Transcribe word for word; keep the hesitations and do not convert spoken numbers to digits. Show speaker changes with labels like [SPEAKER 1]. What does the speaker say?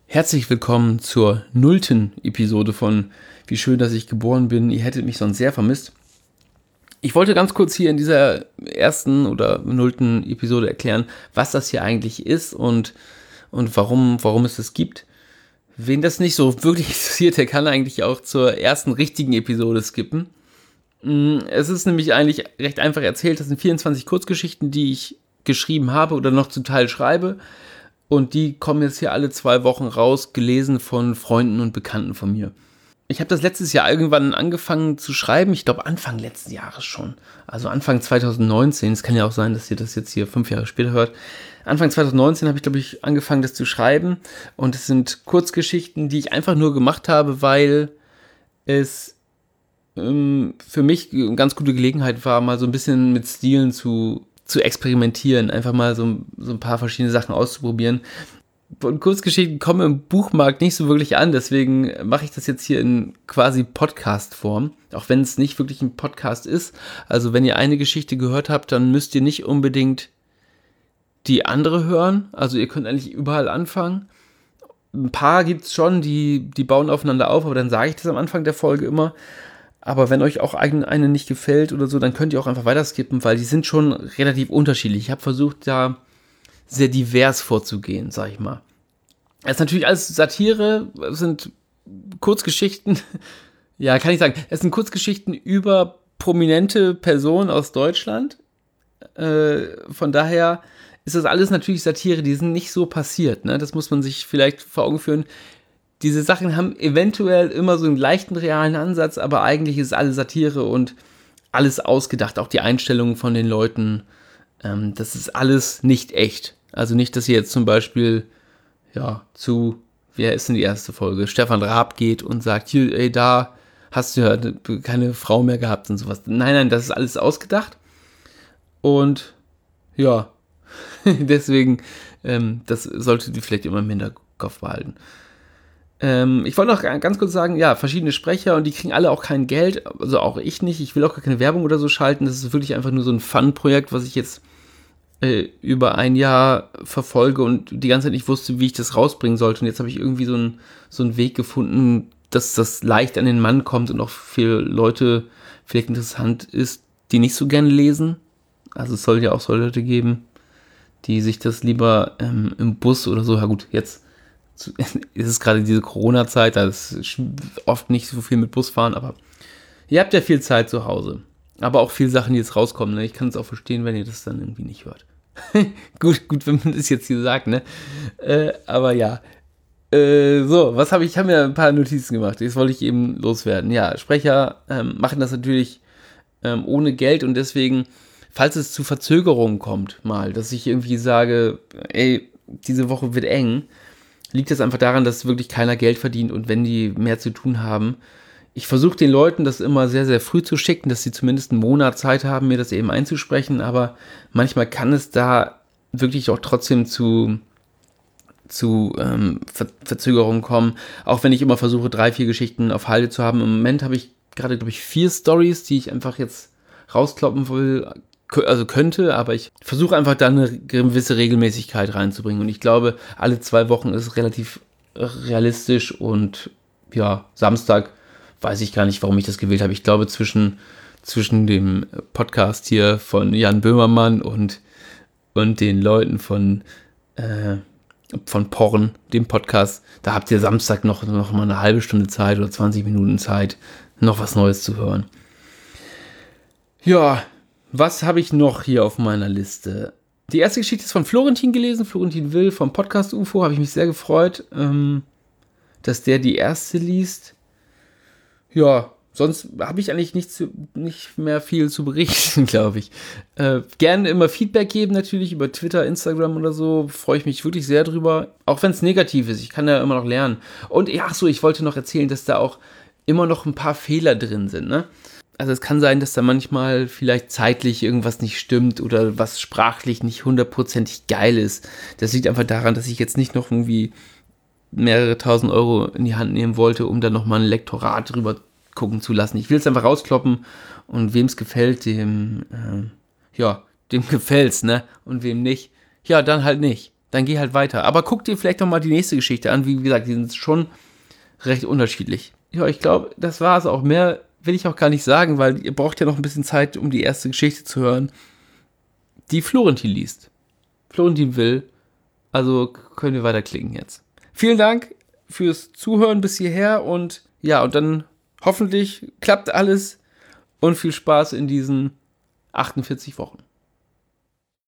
[SPEAKER 1] Herzlich willkommen zur nullten Episode von Wie schön, dass ich geboren bin. Ihr hättet mich sonst sehr vermisst. Ich wollte ganz kurz hier in dieser ersten oder nullten Episode erklären, was das hier eigentlich ist und, und warum, warum es das gibt. Wen das nicht so wirklich interessiert, der kann eigentlich auch zur ersten richtigen Episode skippen. Es ist nämlich eigentlich recht einfach erzählt. Das sind vierundzwanzig Kurzgeschichten, die ich geschrieben habe oder noch zum Teil schreibe. Und die kommen jetzt hier alle zwei Wochen raus, gelesen von Freunden und Bekannten von mir. Ich habe das letztes Jahr irgendwann angefangen zu schreiben. Ich glaube Anfang letzten Jahres schon. Also Anfang zwanzig neunzehn. Es kann ja auch sein, dass ihr das jetzt hier fünf Jahre später hört. Anfang zwanzig neunzehn habe ich, glaube ich, angefangen, das zu schreiben. Und es sind Kurzgeschichten, die ich einfach nur gemacht habe, weil es ähm, für mich eine ganz gute Gelegenheit war, mal so ein bisschen mit Stilen zu zu experimentieren, einfach mal so, so ein paar verschiedene Sachen auszuprobieren. Und Kurzgeschichten kommen im Buchmarkt nicht so wirklich an, deswegen mache ich das jetzt hier in quasi Podcast-Form, auch wenn es nicht wirklich ein Podcast ist. Also wenn ihr eine Geschichte gehört habt, dann müsst ihr nicht unbedingt die andere hören. Also ihr könnt eigentlich überall anfangen. Ein paar gibt es schon, die, die bauen aufeinander auf, aber dann sage ich das am Anfang der Folge immer. Aber wenn euch auch eine nicht gefällt oder so, dann könnt ihr auch einfach weiter skippen, weil die sind schon relativ unterschiedlich. Ich habe versucht, da sehr divers vorzugehen, sag ich mal. Es ist natürlich alles Satire, es sind Kurzgeschichten, ja, kann ich sagen, es sind Kurzgeschichten über prominente Personen aus Deutschland. Äh, von daher ist das alles natürlich Satire, die sind nicht so passiert, ne? Das muss man sich vielleicht vor Augen führen. Diese Sachen haben eventuell immer so einen leichten realen Ansatz, aber eigentlich ist alles Satire und alles ausgedacht, auch die Einstellungen von den Leuten, ähm, das ist alles nicht echt. Also nicht, dass ihr jetzt zum Beispiel, ja, zu, wer ist denn die erste Folge, Stefan Raab geht und sagt, hier, ey, da hast du ja keine Frau mehr gehabt und sowas. Nein, nein, das ist alles ausgedacht und ja, deswegen, ähm, das solltet ihr vielleicht immer im Hinterkopf behalten. Ähm, ich wollte noch ganz kurz sagen, ja, verschiedene Sprecher und die kriegen alle auch kein Geld, also auch ich nicht, ich will auch gar keine Werbung oder so schalten, das ist wirklich einfach nur so ein Fun-Projekt, was ich jetzt äh, über ein Jahr verfolge und die ganze Zeit nicht wusste, wie ich das rausbringen sollte und jetzt habe ich irgendwie so, ein, so einen Weg gefunden, dass das leicht an den Mann kommt und auch für Leute vielleicht interessant ist, die nicht so gerne lesen, also es soll ja auch so Leute geben, die sich das lieber ähm, im Bus oder so, ja gut, jetzt ist es gerade diese Corona-Zeit, da ist oft nicht so viel mit Bus fahren, aber ihr habt ja viel Zeit zu Hause. Aber auch viele Sachen, die jetzt rauskommen, ne? Ich kann es auch verstehen, wenn ihr das dann irgendwie nicht hört. gut, gut, wenn man das jetzt hier sagt, ne? Äh, aber ja. Äh, so, was habe ich? Ich habe mir ein paar Notizen gemacht. Jetzt wollte ich eben loswerden. Ja, Sprecher ähm, machen das natürlich ähm, ohne Geld und deswegen, falls es zu Verzögerungen kommt, mal, dass ich irgendwie sage, ey, diese Woche wird eng, liegt das einfach daran, dass wirklich keiner Geld verdient und wenn die mehr zu tun haben. Ich versuche den Leuten das immer sehr, sehr früh zu schicken, dass sie zumindest einen Monat Zeit haben, mir das eben einzusprechen, aber manchmal kann es da wirklich auch trotzdem zu, zu ähm, Ver- Verzögerungen kommen, auch wenn ich immer versuche, drei, vier Geschichten auf Halde zu haben. Im Moment habe ich gerade, glaube ich, vier Storys, die ich einfach jetzt rauskloppen will, also könnte, aber ich versuche einfach da eine gewisse Regelmäßigkeit reinzubringen und ich glaube, alle zwei Wochen ist relativ realistisch und ja, Samstag weiß ich gar nicht, warum ich das gewählt habe. Ich glaube, zwischen, zwischen dem Podcast hier von Jan Böhmermann und, und den Leuten von, äh, von Porn, dem Podcast, da habt ihr Samstag noch, noch mal eine halbe Stunde Zeit oder zwanzig Minuten Zeit, noch was Neues zu hören. Ja, was habe ich noch hier auf meiner Liste? Die erste Geschichte ist von Florentin gelesen, Florentin Will vom Podcast U F O, habe ich mich sehr gefreut, ähm, dass der die erste liest. Ja, sonst habe ich eigentlich nicht, zu, nicht mehr viel zu berichten, glaube ich. Äh, gerne immer Feedback geben, natürlich über Twitter, Instagram oder so, freue ich mich wirklich sehr drüber, auch wenn es negativ ist, ich kann ja immer noch lernen. Und ja, ach so, ich wollte noch erzählen, dass da auch immer noch ein paar Fehler drin sind, ne? Also es kann sein, dass da manchmal vielleicht zeitlich irgendwas nicht stimmt oder was sprachlich nicht hundertprozentig geil ist. Das liegt einfach daran, dass ich jetzt nicht noch irgendwie mehrere tausend Euro in die Hand nehmen wollte, um dann nochmal ein Lektorat drüber gucken zu lassen. Ich will es einfach rauskloppen und wem es gefällt, dem, äh, ja, dem gefällt's, ne? Und wem nicht, ja, dann halt nicht. dann geh halt weiter. Aber guck dir vielleicht noch mal die nächste Geschichte an. Wie gesagt, die sind schon recht unterschiedlich. Ja, ich glaube, das war es auch. Mehr will ich auch gar nicht sagen, weil ihr braucht ja noch ein bisschen Zeit, um die erste Geschichte zu hören, die Florentin liest. Florentin will. Also können wir weiterklicken jetzt. Vielen Dank fürs Zuhören bis hierher und ja, und dann hoffentlich klappt alles und viel Spaß in diesen achtundvierzig Wochen.